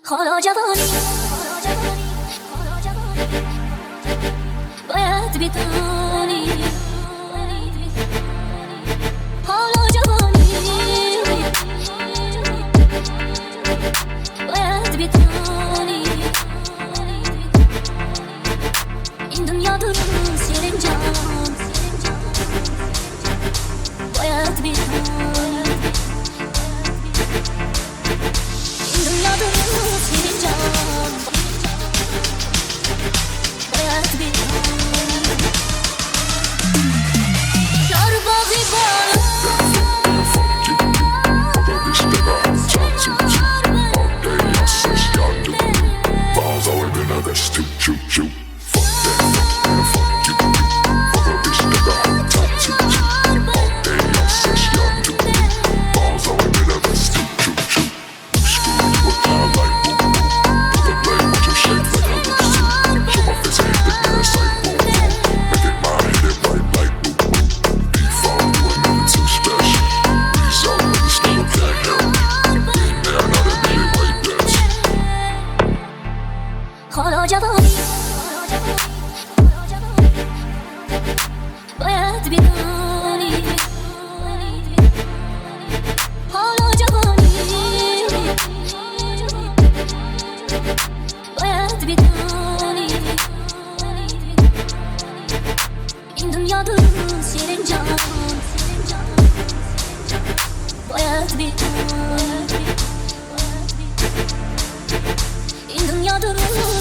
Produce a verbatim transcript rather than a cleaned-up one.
حالا جوانی باید بدانی، حالا جوانی باید بدانی، این دنیا درست یه رنجان باید بدانی، این دنیا درست یه رنجان باید بدانی. یار باقی بارو That's too, too, too. Fuck that, and fuck you, you. Fuck a bitch that got hot top too, too. All day I'm sex, y'all do. Balls on me, that's too, too, too. Screw you, what I like, woo, woo. Put the blade with your shape like I lose to. Show my face, ain't the ass like woo, woo. Make it mine, hit it right like woo, woo. Default, you are never too special. These all niggas never can't help me. Been there, now they made it right back. حالا جوانی باید بدانی، حالا جوانی باید بدانی، این دنیا درست یه رنجان باید بدانی، این دنیا درست